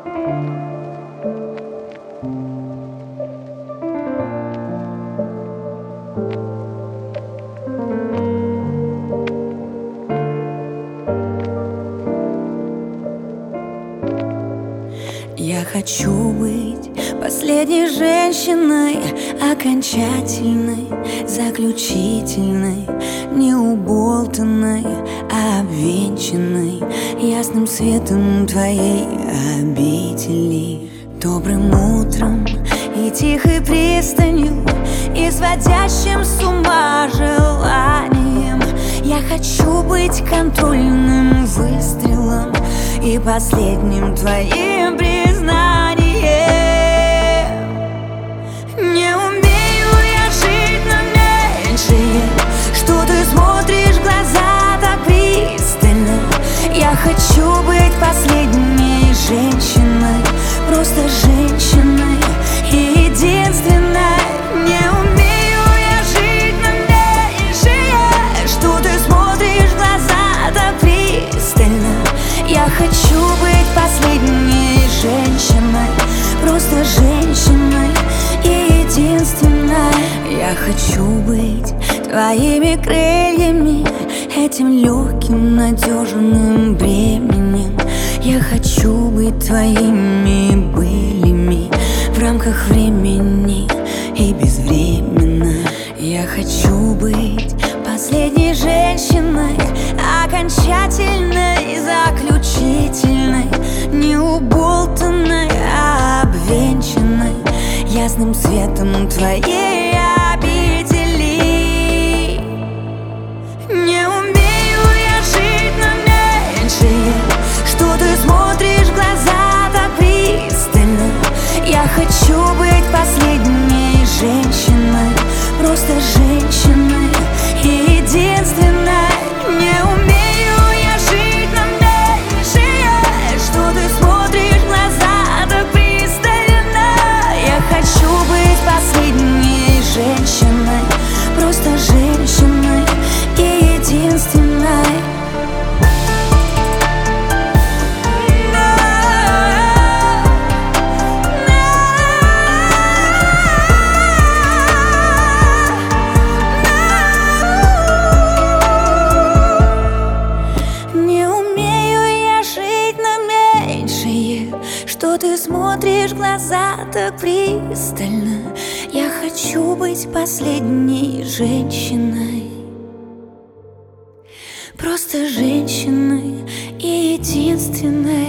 Я хочу быть последней женщиной, окончательной, заключительной, неуболтанной, обвенчанной ясным светом твоей обители. Добрым утром и тихой пристанью, и сводящим с ума желанием. Я хочу быть контрольным выстрелом и последним твоим признанием. Не умею я жить на меньшее, что ты смотришь в глаза так пристально. Я хочу быть последней женщиной, просто женщиной и единственной. Не умею я жить на меньшее, что ты смотришь в глаза так пристально. Я хочу быть последней женщиной, просто женщиной и единственной. Я хочу быть твоими крыльями, этим легким, надежным бременем. Я хочу быть твоими былями в рамках времени и безвременно. Я хочу быть последней женщиной, окончательной, заключительной, неуболтанной, обвенчанной ясным светом твоей обители. Не умею я жить на меньшее, что ты смотришь в глаза так пристально. Я хочу быть последней женщиной, просто женщиной и единственной. Не умею я жить на меньшее, что ты смотришь в глаза так пристально. Я хочу быть последней женщиной, просто женщиной и единственной. Что ты смотришь в глаза так пристально. Я хочу быть последней женщиной, просто женщиной и единственной.